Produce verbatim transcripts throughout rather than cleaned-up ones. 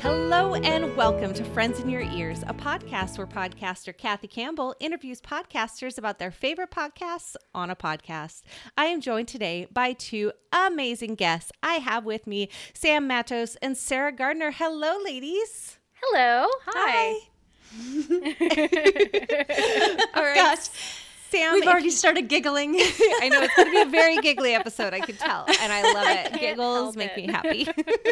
Hello and welcome to Friends in Your Ears, a podcast where podcaster Kathy Campbell interviews podcasters about their favorite podcasts on a podcast. I am joined today by two amazing guests. I have with me Sam Matos and Sarah Gardner. Hello, ladies. Hello. Hi. All right. Gosh, Sam, we've if already you- started giggling. I know it's going to be a very giggly episode, I can tell, and I love it. Can't Giggles help make it. me happy.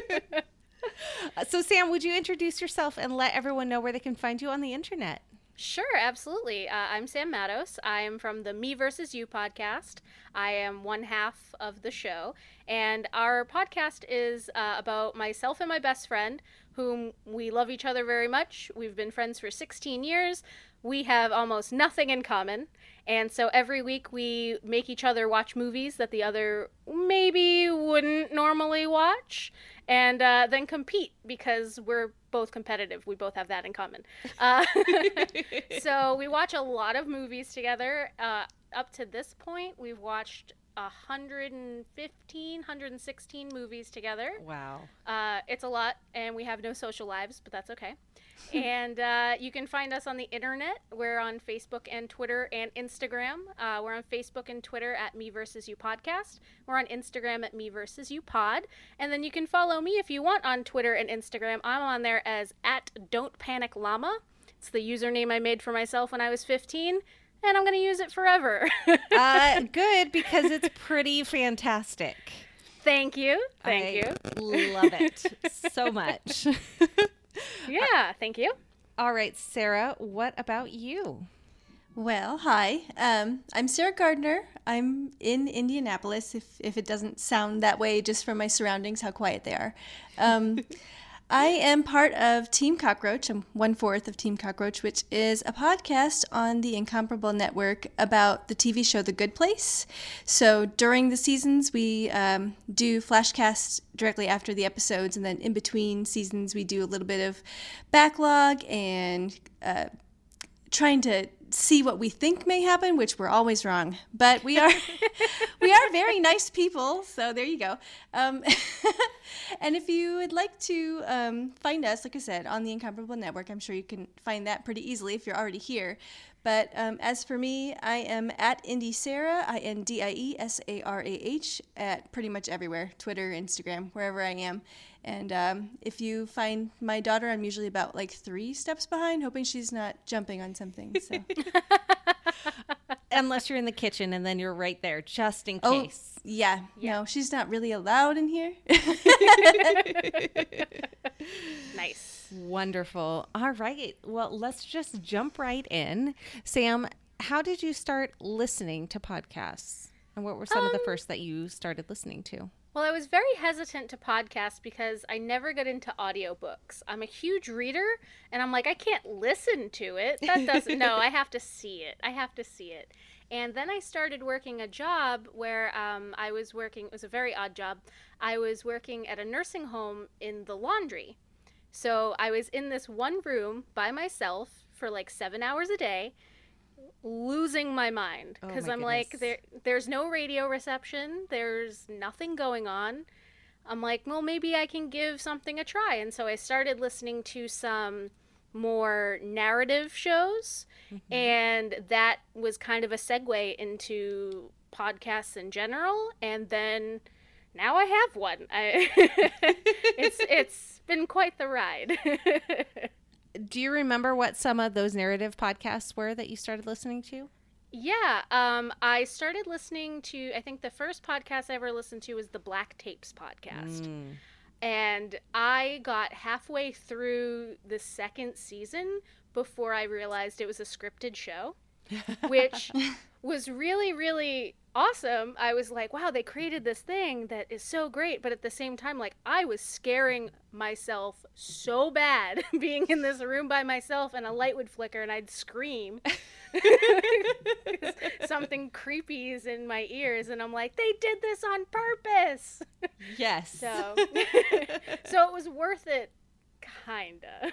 Uh, So, Sam, would you introduce yourself and let everyone know where they can find you on the internet? Sure, absolutely. Uh, I'm Sam Matos. I'm from the Me versus You podcast. I am one half of the show. And our podcast is uh, about myself and my best friend, whom we love each other very much. We've been friends for sixteen years. We have almost nothing in common. And so every week we make each other watch movies that the other maybe wouldn't normally watch, and uh, then compete because we're both competitive. We both have that in common. Uh, so we watch a lot of movies together. Uh, up to this point, we've watched one hundred fifteen, one hundred sixteen movies together. Wow. Uh, it's a lot, and we have no social lives, but that's okay. And uh, you can find us on the internet. We're on Facebook and Twitter and Instagram. Uh, we're on Facebook and Twitter at Me versus You Podcast. We're on Instagram at Me versus You Pod. And then you can follow me if you want on Twitter and Instagram. I'm on there as at Don't Panic Llama. It's the username I made for myself when I was fifteen, and I'm going to use it forever. Uh, good, because it's pretty fantastic. Thank you. Thank I you. love it so much. Yeah, thank you. All right, Sarah, what about you? Well, hi. Um, I'm Sarah Gardner. I'm in Indianapolis, if, if it doesn't sound that way just from my surroundings, how quiet they are. Um, I am part of Team Cockroach. I'm one-fourth of Team Cockroach, which is a podcast on the Incomparable Network about the T V show The Good Place. So during the seasons, we um, do flashcasts directly after the episodes, and then in between seasons, we do a little bit of backlog and uh, trying to see what we think may happen, which we're always wrong. But we are we are very nice people, so there you go. Um, and if you would like to um, find us, like I said, on the Incomparable Network, I'm sure you can find that pretty easily if you're already here. But um, as for me, I am at Indie Sarah, I N D I E S A R A H, at pretty much everywhere, Twitter, Instagram, wherever I am. And um, if you find my daughter, I'm usually about like three steps behind, hoping she's not jumping on something. So. Unless you're in the kitchen, and then you're right there, just in Oh, case. yeah. Yeah. No, she's not really allowed in here. Nice. Wonderful. All right. Well, let's just jump right in. Sam, how did you start listening to podcasts? And what were some of the Um, first that you started listening to? Well, I was very hesitant to podcast because I never got into audiobooks. I'm a huge reader, and I'm like, I can't listen to it. That doesn't, no, I have to see it. I have to see it. And then I started working a job where um, I was working, it was a very odd job. I was working at a nursing home in the laundry. So I was in this one room by myself for like seven hours a day, losing my mind Oh because my I'm like, goodness. there, there's no radio reception. There's nothing going on. I'm like, well, maybe I can give something a try. And so I started listening to some more narrative shows. Mm-hmm. And that was kind of a segue into podcasts in general. And then now I have one. I, it's it's been quite the ride. Do you remember what some of those narrative podcasts were that you started listening to? Yeah, um, I started listening to, I think the first podcast I ever listened to was the Black Tapes podcast. Mm. And I got halfway through the second season before I realized it was a scripted show, which was really, really awesome. I was like, wow, they created this thing that is so great. But at the same time, like, I was scaring myself so bad being in this room by myself, and a light would flicker and I'd scream. Something creepy is in my ears, and I'm like, they did this on purpose. Yes. So, so it was worth it, kinda.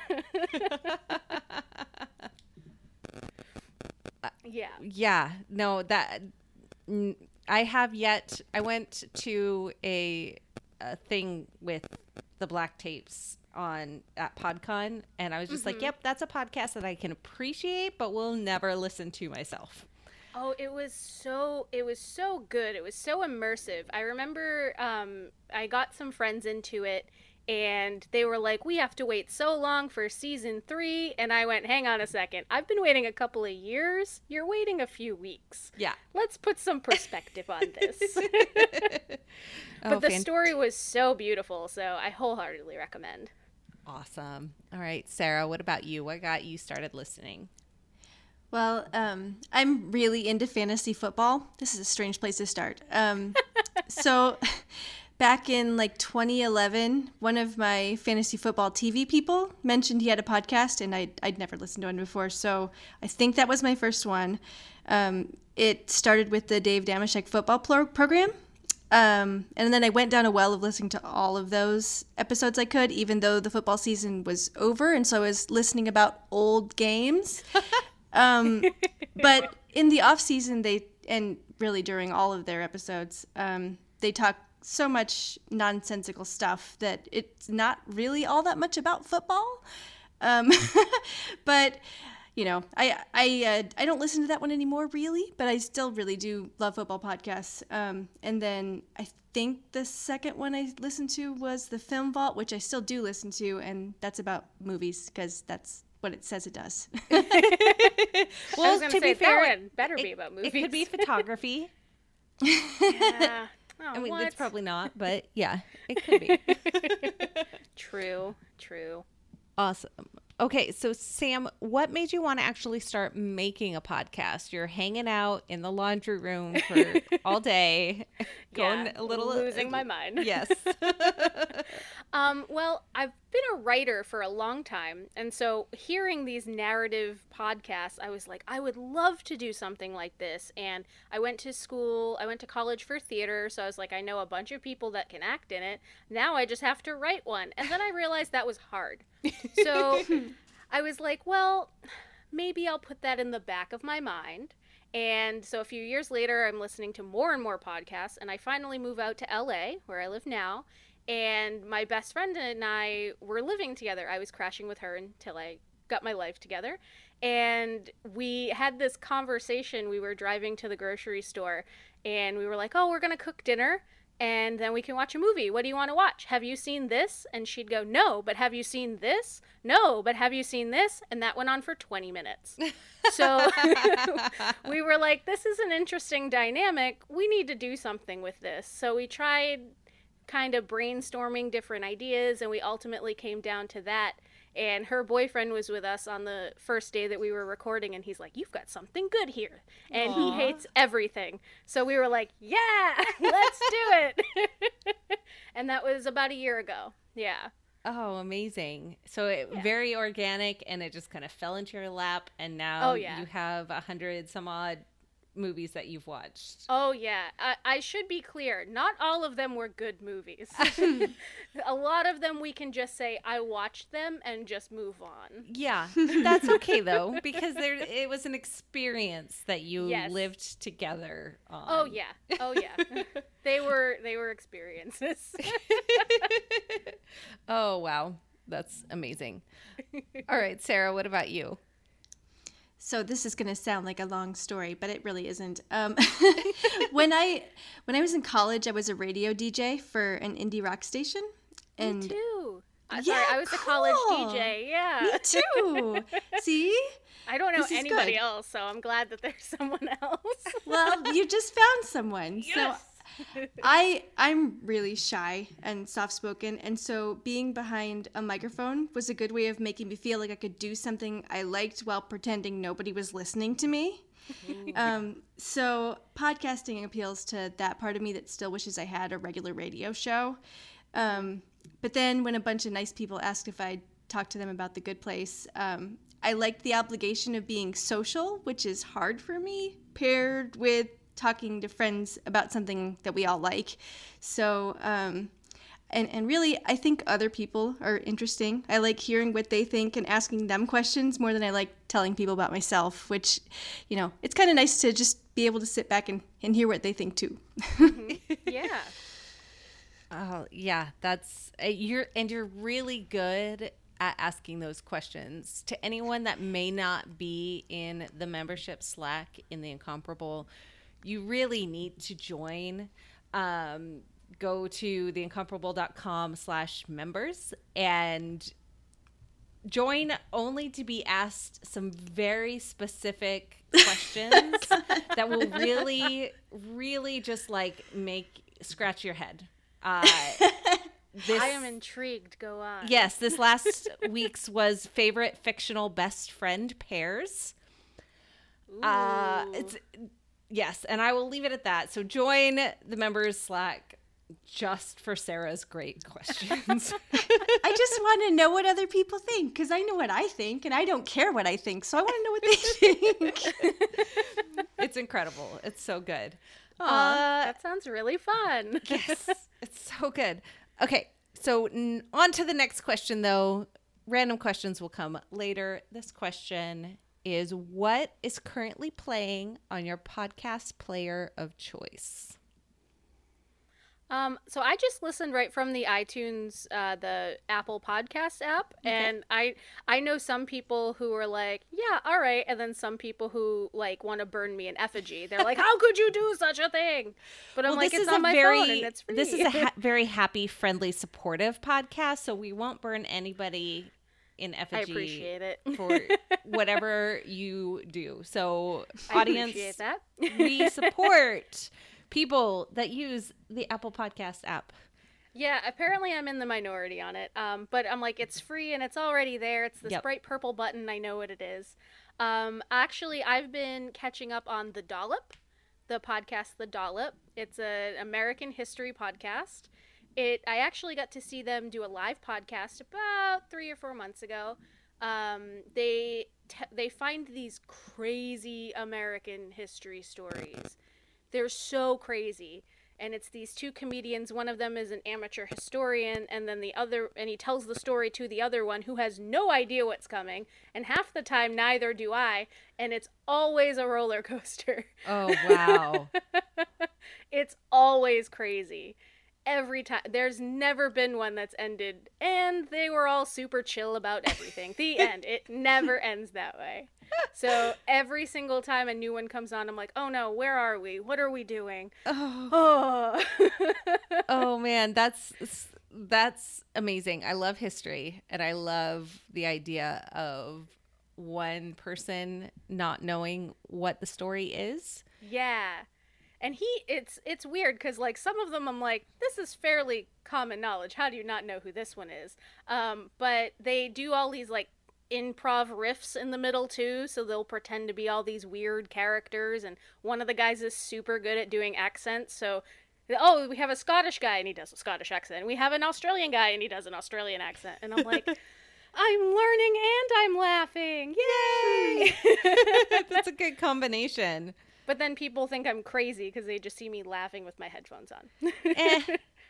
Yeah. Yeah. No, that n- I have yet. I went to a, a thing with the Black Tapes, on at PodCon, and I was just Mm-hmm. like, yep, that's a podcast that I can appreciate, but will never listen to myself. Oh, it was so it was so good. It was so immersive. I remember um, I got some friends into it, and they were like, "We have to wait so long for season three," and I went, "Hang on a second. I've been waiting a couple of years. You're waiting a few weeks. Yeah. Let's put some perspective on this." Oh, But the fan- story was so beautiful, so I wholeheartedly recommend. Awesome. All right, Sarah, what about you? What got you started listening? Well, um, I'm really into fantasy football. This is a strange place to start. Um, so back in like twenty eleven, one of my fantasy football T V people mentioned he had a podcast, and I'd, I'd never listened to one before. So I think that was my first one. Um, it started with the Dave Damashek football pro- program. Um, and then I went down a well of listening to all of those episodes I could, even though the football season was over. And so I was listening about old games. Um, but in the off season, they, and really during all of their episodes, um, they talk so much nonsensical stuff that it's not really all that much about football. Um, but you know, I, I, uh, I don't listen to that one anymore really, but I still really do love football podcasts. Um, and then I think the second one I listened to was the Film Vault, which I still do listen to. And that's about movies because that's what it says it does. Well, I was going to to say, be fair, that one better it, be about movies. it could be photography. Yeah. Oh, I mean, what? it's probably not, but yeah, it could be. True, true. Awesome. Okay, so Sam, what made you want to actually start making a podcast? You're hanging out in the laundry room for all day, going Yeah, a little losing my mind. Yes. Um, well, I've been a writer for a long time, and so hearing these narrative podcasts, I was like, I would love to do something like this. And I went to school, I went to college for theater, so I was like, I know a bunch of people that can act in it. Now I just have to write one. And then I realized that was hard. So I was like, well, maybe I'll put that in the back of my mind. And so a few years later, I'm listening to more and more podcasts, and I finally move out to L A, where I live now. And my best friend and I were living together. I was crashing with her until I got my life together. And we had this conversation. We were driving to the grocery store, and we were like, oh, we're going to cook dinner, and then we can watch a movie. What do you want to watch? Have you seen this? And she'd go, no, but have you seen this? No, but have you seen this? And that went on for twenty minutes. So we were like, this is an interesting dynamic. We need to do something with this. So we tried kind of brainstorming different ideas, and we ultimately came down to that. And her boyfriend was with us on the first day that we were recording, and he's like, you've got something good here. And Aww. he hates everything. So we were like, yeah, let's do it. And that was about a year ago. Yeah. Oh, amazing. So it Yeah. very organic, and it just kind of fell into your lap, and now Oh, yeah. you have a hundred some odd movies that you've watched. Oh, yeah. I, I should be clear. Not all of them were good movies. A lot of them we can just say, I watched them and just move on. Yeah, that's okay though, because there it was an experience that you Yes. lived together on. Oh, yeah. Oh, yeah. they were they were experiences. Oh, wow. That's amazing. All right, Sarah, what about you? So this is going to sound like a long story, but it really isn't. Um, when I when I was in college, I was a radio D J for an indie rock station. And Me too. Uh, Yeah, sorry, I was a college cool. D J. Yeah. Me too. See? I don't know This is anybody good. else, so I'm glad that there's someone else. Well, you just found someone. So I I'm really shy and soft-spoken, and so being behind a microphone was a good way of making me feel like I could do something I liked while pretending nobody was listening to me. Um, so podcasting appeals to that part of me that still wishes I had a regular radio show. Um, but then when a bunch of nice people asked if I'd talk to them about The Good Place, um, I liked the obligation of being social, which is hard for me, paired with talking to friends about something that we all like. So, um, and, and really, I think other people are interesting. I like hearing what they think and asking them questions more than I like telling people about myself, which, you know, it's kind of nice to just be able to sit back and, and hear what they think too. Yeah. Oh, yeah, that's uh, you're and you're really good at asking those questions. To anyone that may not be in the membership Slack in the Incomparable, you really need to join. Um, go to theincomparable.com slash members and join only to be asked some very specific questions that will really, really just like make scratch your head. Uh, this, I am intrigued. Go on. Yes, this last week's was favorite fictional best friend pairs. Ooh. Uh, it's yes, and I will leave it at that. So join the members Slack just for Sarah's great questions. I just want to know what other people think because I know what I think and I don't care what I think. So I want to know what they think. It's incredible. It's so good. Aw, Uh, that sounds really fun. Yes, it's so good. Okay, so n- on to the next question, though. Random questions will come later. This question is, what is currently playing on your podcast player of choice? Um, so I just listened right from the iTunes, uh, the Apple Podcast app, Okay. and I I know some people who are like, yeah, all right, and then some people who like want to burn me in effigy. They're like, how could you do such a thing? But I'm Well, like, this it's is on a my very phone and it's free. this is a ha- very happy, friendly, supportive podcast, so we won't burn anybody in I effigy appreciate it. for whatever you do. So, I audience, appreciate that. we support people that use the Apple Podcast app. Yeah, apparently I'm in the minority on it. Um, but I'm like, it's free and it's already there. It's this Yep. bright purple button. I know what it is. Um, actually, I've been catching up on The Dollop, the podcast The Dollop. It's an American history podcast. It I actually got to see them do a live podcast about three or four months ago. Um, they te- they find these crazy American history stories. They're so crazy. And it's these two comedians. One of them is an amateur historian, and then the other, and he tells the story to the other one who has no idea what's coming. And half the time, neither do I. And it's always a roller coaster. Oh, wow. It's always crazy. Every time. There's never been one that's ended, and they were all super chill about everything. The end. It never ends that way. So every single time a new one comes on, I'm like, oh no, where are we? What are we doing? Oh. Oh. Oh man, that's that's amazing. I love history, and I love the idea of one person not knowing what the story is. Yeah. And he, it's it's weird because like some of them I'm like, this is fairly common knowledge. How do you not know who this one is? Um, but they do all these like improv riffs in the middle too, so they'll pretend to be all these weird characters, and one of the guys is super good at doing accents, so oh, we have a Scottish guy and he does a Scottish accent, we have an Australian guy and he does an Australian accent, and I'm like, I'm learning and I'm laughing, yay! That's a good combination. But then people think I'm crazy because they just see me laughing with my headphones on. Eh,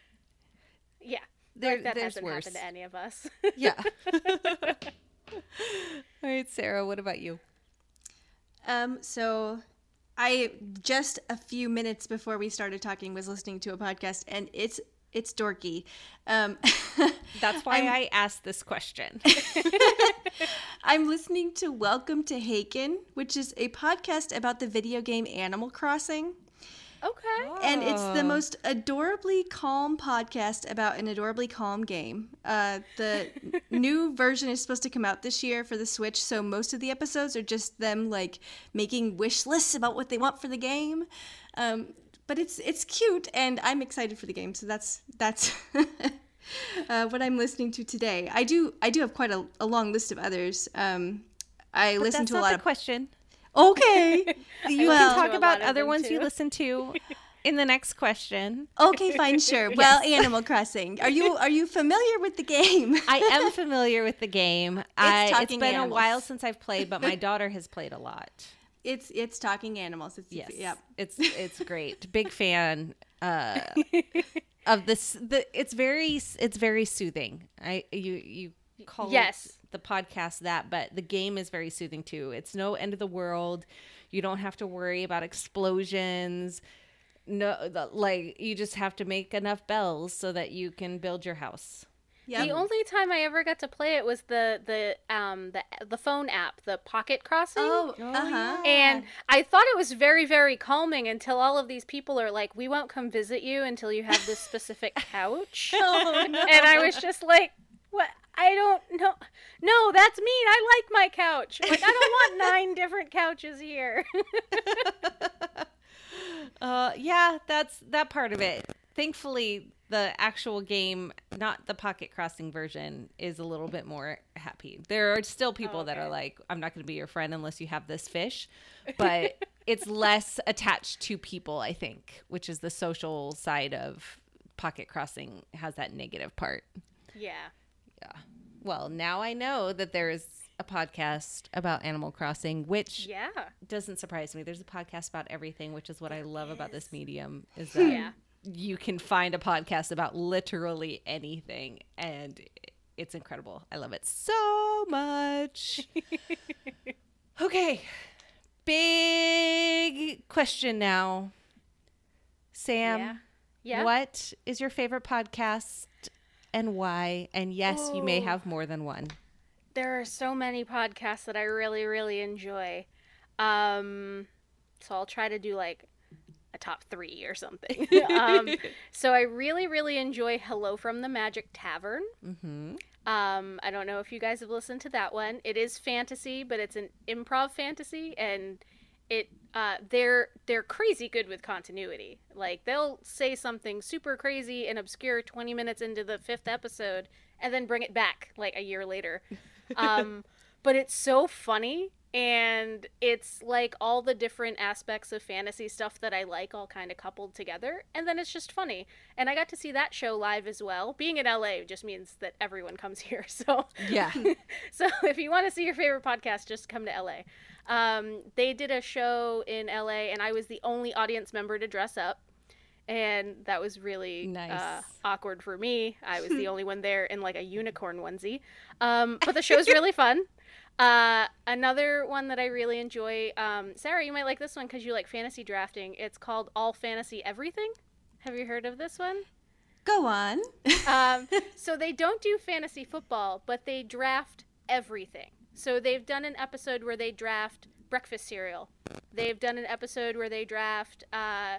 Yeah, there, like that there's hasn't worse. happened to any of us. Yeah. All right, Sarah, what about you? Um, so I just a few minutes before we started talking was listening to a podcast and it's it's dorky. Um, That's why I'm- I asked this question. I'm listening to Welcome to Haken, which is a podcast about the video game Animal Crossing. Okay. And it's the Oh. most adorably calm podcast about an adorably calm game. Uh, the new version is supposed to come out this year for the Switch, so most of the episodes are just them like making wish lists about what they want for the game. Um, but it's it's cute, and I'm excited for the game. So that's that's uh, what I'm listening to today. I do I do have quite a, a long list of others. Um, I But listen that's to a not lot the of. question. Okay. You Well- can talk To a about lot of other them, ones you too. listen to in the next question. Okay, fine, sure. Well, Animal Crossing. Are you are you familiar with the game? I am familiar with the game. I, it's talking been animals. a while since I've played, but my daughter has played a lot. It's it's talking animals. It's, Yes, Yep. it's it's great. Big fan uh, of this. The it's very it's very soothing. I you you call Yes. the podcast that, but the game is very soothing too. It's no end of the world. You don't have to worry about explosions. no, the, like you just have to make enough bells so that you can build your house. Yep. The only time I ever got to play it was the the um the the phone app, the Pocket Crossing. Oh, uh-huh. And I thought it was very, very calming until all of these people are like, we won't come visit you until you have this specific couch. Oh, no. And I was just like, what? I don't know. No, that's mean. I like my couch. Like, I don't want nine different couches here. uh, yeah, that's that part of it. Thankfully, the actual game, not the Pocket Crossing version, is a little bit more happy. There are still people Oh, okay. that are like, I'm not going to be your friend unless you have this fish. But it's less attached to people, I think, which is the social side of Pocket Crossing has that negative part. Yeah. Yeah. Well, now I know that there's a podcast about Animal Crossing, which Yeah. doesn't surprise me. There's a podcast about everything, which is what I love about this medium, is that Yeah. you can find a podcast about literally anything, and it's incredible. I love it so much. Okay. Big question now. Sam, Yeah. Yeah. what is your favorite podcast and why? And yes, you may Oh. have more than one. There are so many podcasts that I really, really enjoy. Um, so I'll try to do like a top three or something. um, so I really, really enjoy Hello from the Magic Tavern. Mm-hmm. Um, I don't know if you guys have listened to that one. It is fantasy, but it's an improv fantasy, and it uh, they're they're crazy good with continuity. Like they'll say something super crazy and obscure twenty minutes into the fifth episode, and then bring it back like a year later. Um, but it's so funny. And it's like all the different aspects of fantasy stuff that I like all kind of coupled together. And then it's just funny. And I got to see that show live as well. Being in L A just means that everyone comes here. So Yeah. so if you want to see your favorite podcast, just come to L A. Um, they did a show in L A and I was the only audience member to dress up. And that was really Nice. uh, awkward for me. I was the only one there in like a unicorn onesie. Um, but the show's really fun. Uh, another one that I really enjoy, um, Sarah, you might like this one because you like fantasy drafting. It's called All Fantasy Everything. Have you heard of this one? Go on. Um, so they don't do fantasy football, but they draft everything. So they've done an episode where they draft breakfast cereal. They've done an episode where they draft uh,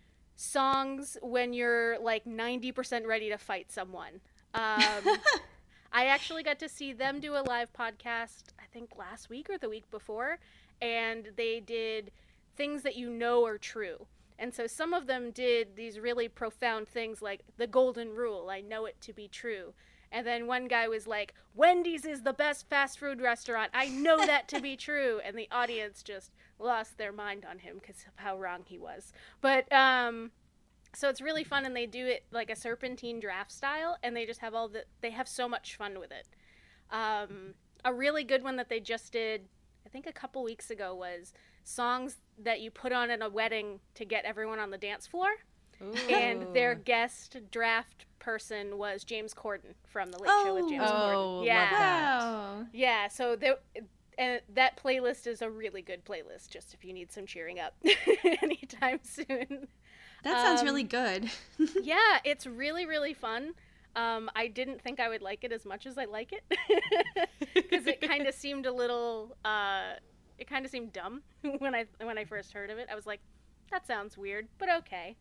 songs when you're like ninety percent ready to fight someone. Um, I actually got to see them do a live podcast, I think last week or the week before, and they did things that you know are true. And so some of them did these really profound things like the golden rule, I know it to be true. And then one guy was like, Wendy's is the best fast food restaurant, I know that to be true. And the audience just lost their mind on him because of how wrong he was. But, um... so it's really fun, and they do it like a serpentine draft style, and they just have all the, they have so much fun with it. Um, a really good one that they just did, I think a couple weeks ago, was songs that you put on at a wedding to get everyone on the dance floor. Ooh. And their guest draft person was James Corden from The Late Show with James Oh, Corden. love Yeah. that. Wow. Yeah, so there, and that playlist is a really good playlist, just if you need some cheering up anytime soon. That sounds Um, really good. Yeah, it's really, really fun. Um, I didn't think I would like it as much as I like it because it kind of seemed a little, uh, it kind of seemed dumb when I when I first heard of it. I was like, that sounds weird, but okay.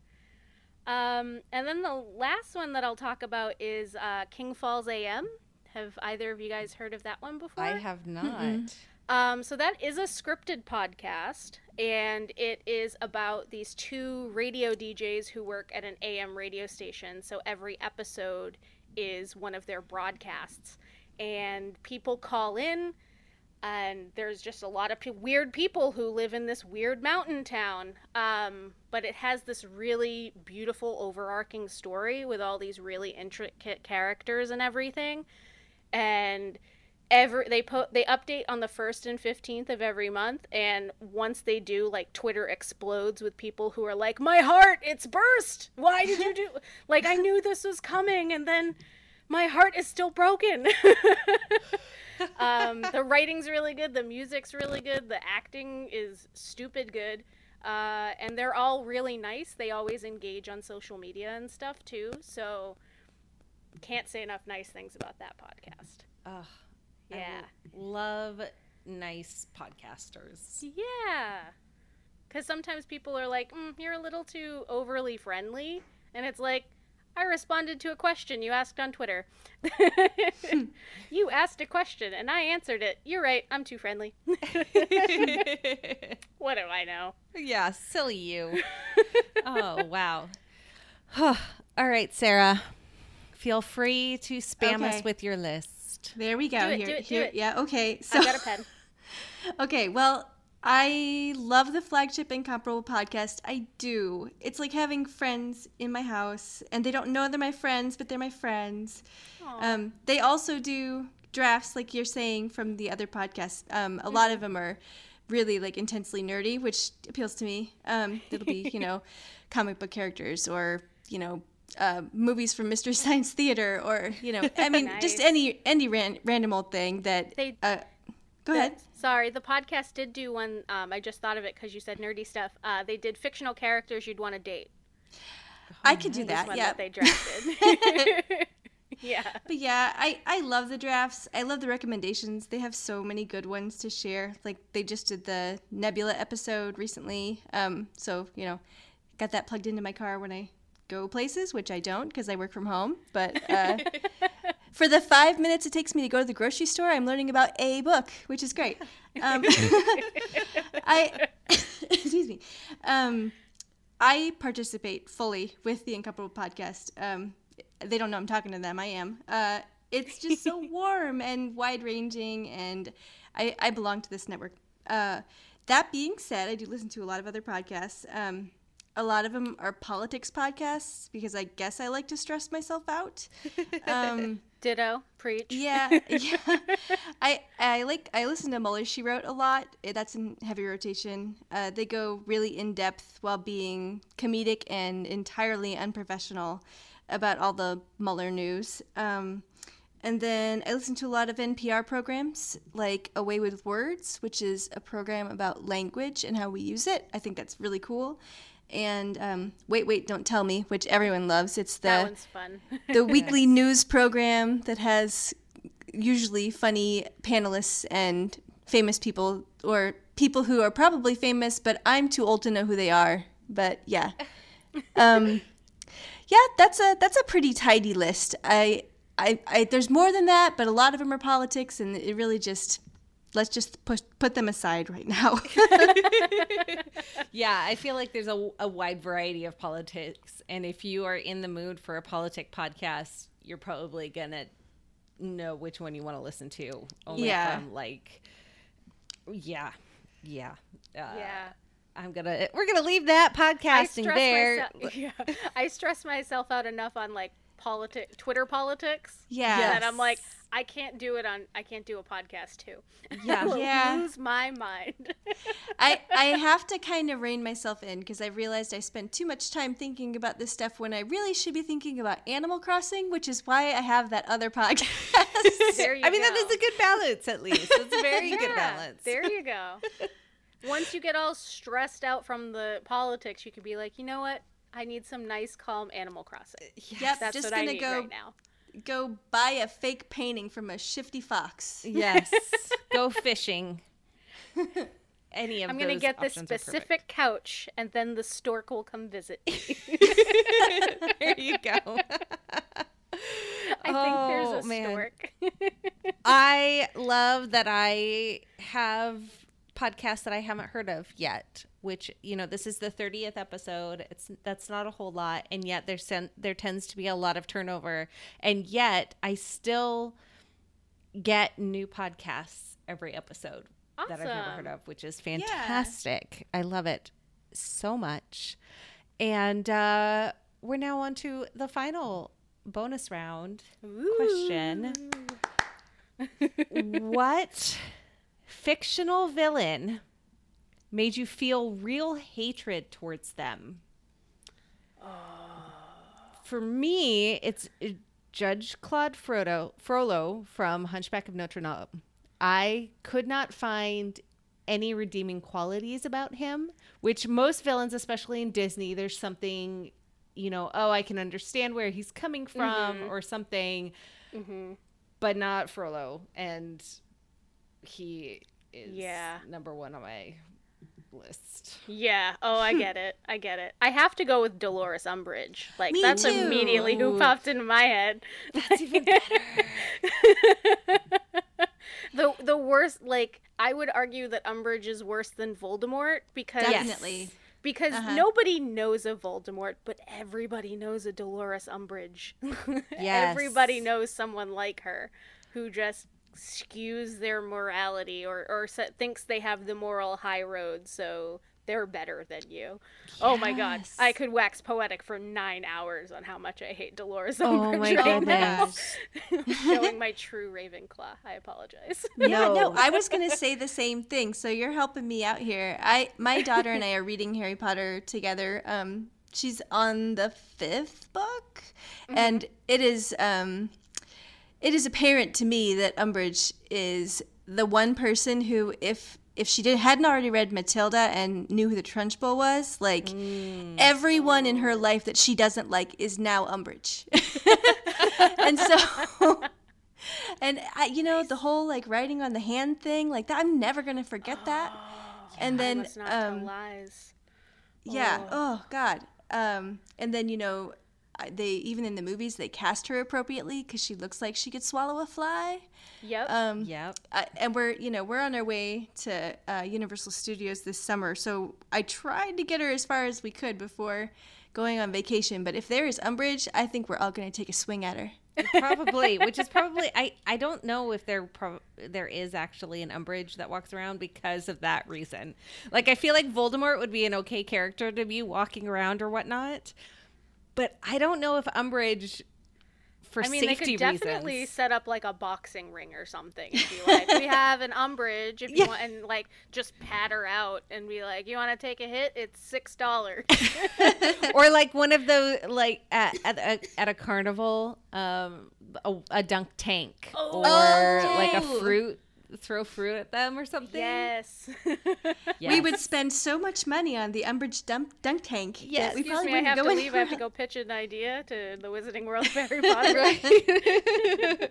Um, and then the last one that I'll talk about is uh, King Falls A M. Have either of you guys heard of that one before? I have not. Mm-mm. Um, so that is a scripted podcast, and it is about these two radio D Js who work at an A M radio station. So every episode is one of their broadcasts, and people call in, and there's just a lot of pe- weird people who live in this weird mountain town. Um, but it has this really beautiful overarching story with all these really intricate characters and everything, and Every they put they update on the first and fifteenth of every month, and once they do, like, Twitter explodes with people who are like, my heart, it's burst, why did you do like, I knew this was coming and then my heart is still broken. um, the writing's really good, the music's really good, the acting is stupid good. Uh, and they're all really nice. They always engage on social media and stuff too. So can't say enough nice things about that podcast. Oh, Yeah. I love nice podcasters. Yeah. Because sometimes people are like, mm, you're a little too overly friendly. And it's like, I responded to a question you asked on Twitter. You asked a question and I answered it. You're right. I'm too friendly. What do I know? Yeah, silly you. Oh, wow. All right, Sarah. Feel free to spam Okay. us with your list. There we go. Do it, here, do it, do here, it. yeah. Okay. So, I've got a pen. okay. Well, I love the Flagship Incomparable podcast. I do. It's like having friends in my house, and they don't know they're my friends, but they're my friends. Aw. Um, they also do drafts, like you're saying from the other podcasts. Um, a lot of them are really like intensely nerdy, which appeals to me. Um, it'll be, you know, comic book characters or, you know, uh, movies from Mystery Science Theater or, you know, I mean, just Nice. any any ran- random old thing that. They- Uh, go ahead. Sorry, the podcast did do one. Um, I just thought of it because you said nerdy stuff. Uh, they did fictional characters you'd want to date. I could do This that. one Yeah. that they drafted. Yeah. But yeah, I, I love the drafts. I love the recommendations. They have so many good ones to share. Like they just did the Nebula episode recently. Um, so, you know, got that plugged into my car when I go places, which I don't because I work from home. But uh, for the five minutes it takes me to go to the grocery store, I'm learning about a book, which is great. Um, I, excuse me. Um, I participate fully with the Incomparable podcast. Um, they don't know I'm talking to them. I am. Uh, it's just so warm and wide-ranging, and I, I belong to this network. Uh, that being said, I do listen to a lot of other podcasts. Um, a lot of them are politics podcasts because I guess I like to stress myself out. Um, Ditto. Preach. yeah, yeah. I I like I listen to Mueller She Wrote a lot. Eh, That's in heavy rotation. Uh, they go really in depth while being comedic and entirely unprofessional about all the Mueller news. Um, and then I listen to a lot of N P R programs like A Way with Words, which is a program about language and how we use it. I think that's really cool. And um, Wait, Wait, Don't Tell Me, which everyone loves. It's the That one's fun. the weekly news program that has usually funny panelists and famous people or people who are probably famous, but I'm too old to know who they are. But yeah. Um, yeah, that's a that's a pretty tidy list. I, I I there's more than that, but a lot of them are politics, and it really just let's just push, put them aside right now. Yeah, I feel like there's a, a wide variety of politics. And if you are in the mood for a politic podcast, you're probably going to know which one you want to listen to. Only Yeah. from like, yeah, yeah. Uh, Yeah. I'm going to, we're going to leave that I podcasting stress there. myself. Yeah. I stress myself out enough on like politi- Twitter politics. Yeah. That I'm like, I can't do it on. I can't do a podcast too. Yeah. I will Yeah. lose my mind. I, I have to kind of rein myself in because I realized I spend too much time thinking about this stuff when I really should be thinking about Animal Crossing, which is why I have that other podcast. There you I mean, go. that is a good balance, at least. It's a very good Yeah, balance. There you go. Once you get all stressed out from the politics, you could be like, you know what? I need some nice, calm Animal Crossing. Yep, That's just what I gonna need go right now. go buy a fake painting from a shifty fox. Yes. Go fishing. Any of I'm gonna those get this options are perfect. specific couch, and then the stork will come visit me. There you go. I think there's Oh, a man. stork. I love that I have podcasts that I haven't heard of yet, which, you know, this is the thirtieth episode. It's that's not a whole lot, and yet there sen- there tends to be a lot of turnover, and yet I still get new podcasts every episode that I've never Awesome. heard of, which is fantastic. I love it so much. And uh, we're now on to the final bonus round question. What fictional villain made you feel real hatred towards them? For me, it's uh, Judge Claude Frodo, Frollo from Hunchback of Notre Dame. I could not find any redeeming qualities about him, which most villains, especially in Disney, there's something, you know, oh, I can understand where he's coming from mm-hmm. or something, mm-hmm. but not Frollo. And he is yeah. number one on my list. Yeah. Oh, I get it. I get it. I have to go with Dolores Umbridge. Like, Me that's too. immediately who popped into my head. That's even better. the the worst, like, I would argue that Umbridge is worse than Voldemort because definitely because uh-huh. nobody knows a Voldemort, but everybody knows a Dolores Umbridge. Yes. Everybody knows someone like her who just skews their morality or or se- thinks they have the moral high road, so they're better than you. Yes. Oh my god, I could wax poetic for nine hours on how much I hate Dolores Umbridge oh my right now. Showing my true Ravenclaw. I apologize. Yeah, no. no, I was gonna say the same thing. So you're helping me out here. I my daughter and I are reading Harry Potter together. Um, she's on the fifth book, mm-hmm. and it is um. It is apparent to me that Umbridge is the one person who, if if she did, hadn't already read Matilda and knew who the Trunchbull was, like, mm. everyone in her life that she doesn't like is now Umbridge. And so, and, I, you know, the whole, like, writing on the hand thing, like, that, I'm never going to forget oh, that. And then, I must not um, tell lies. Yeah, oh, oh God. Um, and then, you know, they even in the movies they cast her appropriately because she looks like she could swallow a fly. Yep. Um, yep. I, and we're you know we're on our way to uh, Universal Studios this summer, so I tried to get her as far as we could before going on vacation. But if there is Umbridge, I think we're all going to take a swing at her. Probably, which is probably I, I don't know if there pro- there is actually an Umbridge that walks around because of that reason. Like, I feel like Voldemort would be an okay character to be walking around or whatnot. But I don't know if Umbridge, for I mean, safety they could definitely reasons, set up like a boxing ring or something. And be like, we have an Umbridge, if you yeah. want, and like just pat her out and be like, you want to take a hit? It's six dollars. Or like one of those, like at at a, at a carnival, um, a, a dunk tank, oh, or oh. like a fruit. Throw fruit at them or something. Yes. Yes. We would spend so much money on the Umbridge dump, dunk tank. Yes. We Excuse probably me, I have go to in- leave. I have to go pitch an idea to the Wizarding World of Harry Potter. Right.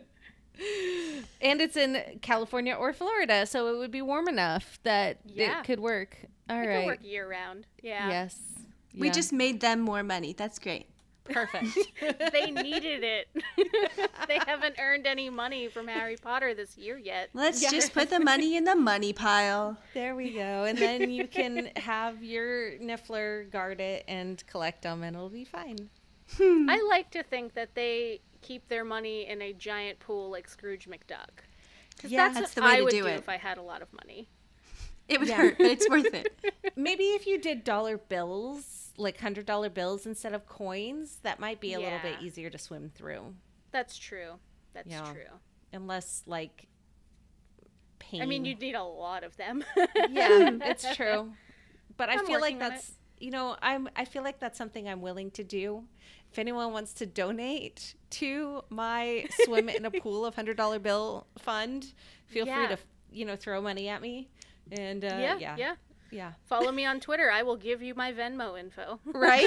And it's in California or Florida, so it would be warm enough that yeah. it could work. All it right. could work year round. Yeah. Yes. We Yeah. just made them more money. That's great. Perfect. They needed it. They haven't earned any money from Harry Potter this year yet. Let's Yeah. just put the money in the money pile. There we go. And then you can have your Niffler guard it and collect them, and it'll be fine. Hmm. I like to think that they keep their money in a giant pool like Scrooge McDuck. Because Yeah, that's, that's what the way I to would do do it. if I had a lot of money. It would Yeah. hurt, but it's worth it. Maybe if you did dollar bills, like one hundred dollar bills instead of coins, that might be a little Yeah. bit easier to swim through. That's true. That's Yeah. true. Unless, like, pain. I mean, you'd need a lot of them. Yeah, it's true. But I I'm feel like working on that's, you know, I'm, I feel like that's something I'm willing to do. If anyone wants to donate to my swim in a pool of one hundred dollar bill fund, feel Yeah. free to, you know, throw money at me. And, uh, yeah, yeah. yeah. Yeah. Follow me on Twitter. I will give you my Venmo info. Right?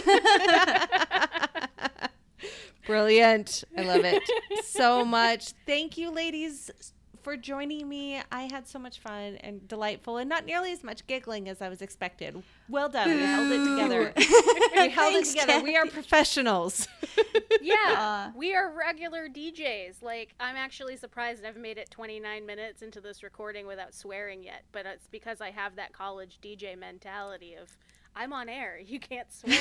Brilliant. I love it so much. Thank you, ladies, for joining me. I had so much fun and delightful, and not nearly as much giggling as I was expected. Well done. We held it together. We held Thanks, it together. We are professionals. Yeah, we are regular D Js. Like, I'm actually surprised I've made it twenty-nine minutes into this recording without swearing yet, but it's because I have that college D J mentality of, I'm on air, you can't swear.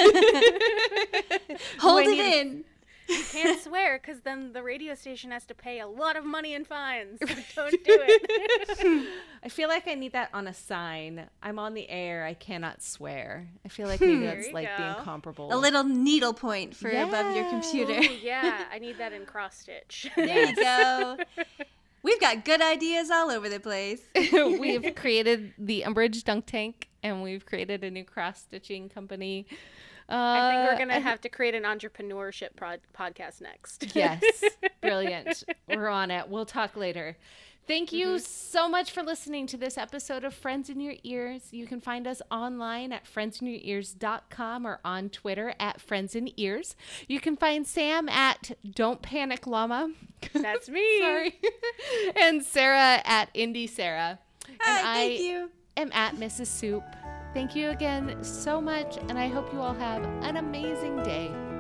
Hold Do I it need- in. You can't swear because then the radio station has to pay a lot of money in fines. So don't do it. I feel like I need that on a sign. I'm on the air. I cannot swear. I feel like maybe There that's you like being go. comparable. A little needle point for Yeah. above your computer. Ooh, yeah, I need that in cross stitch. There you go. We've got good ideas all over the place. We've created the Umbridge Dunk Tank, and we've created a new cross-stitching company. Uh, I think we're going to have to create an entrepreneurship prod- podcast next. Yes. Brilliant. We're on it. We'll talk later. Thank you Mm-hmm. so much for listening to this episode of Friends in Your Ears. You can find us online at friends in your ears dot com or on Twitter at Friends in Ears. You can find Sam at Don't Panic Llama. That's me. Sorry. And Sarah at Indie Sarah. Hi, and I thank you. am at Missus Soup. Thank you again so much, and I hope you all have an amazing day.